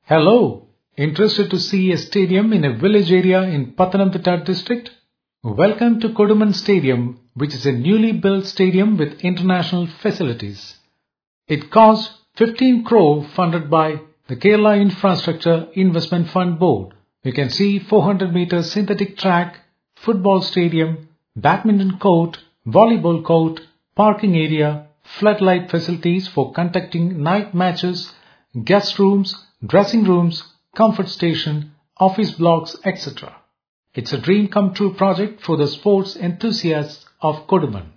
Hello! Interested to see a stadium in a village area in Pathanamthitta district? Welcome to Koduman Stadium, which is a newly built stadium with international facilities. It cost 15 crore funded by the Kerala Infrastructure Investment Fund Board. You can see 400-meter synthetic track, football stadium, badminton court, volleyball court, parking area, floodlight facilities for conducting night matches, guest rooms, dressing rooms, comfort station, office blocks, etc. It's a dream come true project for the sports enthusiasts of Koduman.